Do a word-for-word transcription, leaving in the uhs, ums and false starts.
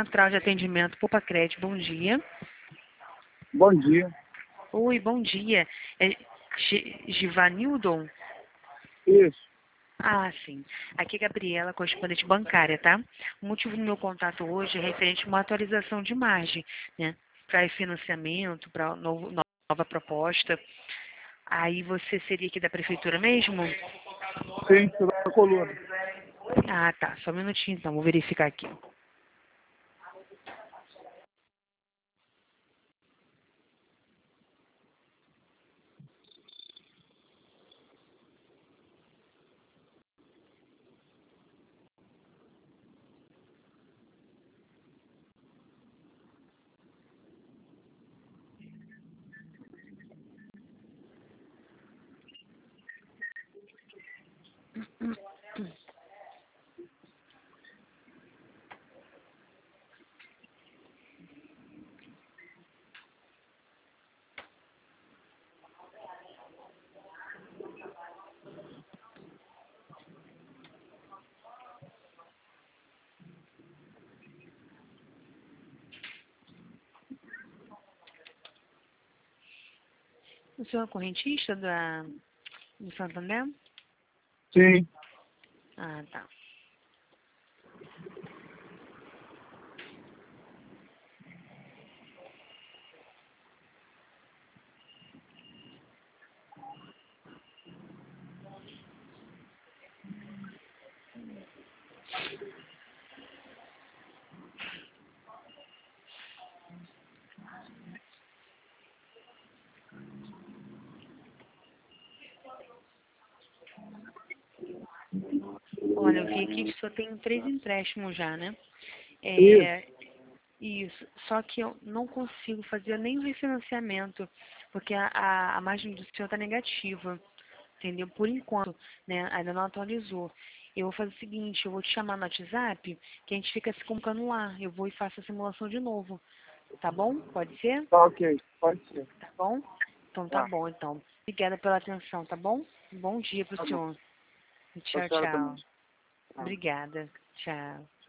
Central de Atendimento Popacred, bom dia. Bom dia. Oi, bom dia. É Gi- Givanildon? Isso. Ah, sim. Aqui é Gabriela, correspondente bancária, tá? O motivo do meu contato hoje é referente a uma atualização de margem, né? Para financiamento, para nova proposta. Aí você seria aqui da prefeitura mesmo? Sim, você vai na coluna. Ah, tá. Só um minutinho então, vou verificar aqui. O senhor é correntista da, do Santander? Sim. Ah, tá. Olha, eu vi aqui que o senhor tem três empréstimos já, né? Isso. É, isso. Só que eu não consigo fazer nem o refinanciamento, porque a, a, a margem do senhor está negativa, entendeu? Por enquanto, né? Ainda não atualizou. Eu vou fazer o seguinte, eu vou te chamar no WhatsApp, que a gente fica se comunicando lá. Eu vou e faço a simulação de novo. Tá bom? Pode ser? Tá ok. Pode ser. Tá bom? Então tá Tá. bom, então. Obrigada pela atenção, tá bom? Bom dia pro Tá bom. senhor. Pra Tchau, senhora tchau. também. Tá. Obrigada. Tchau.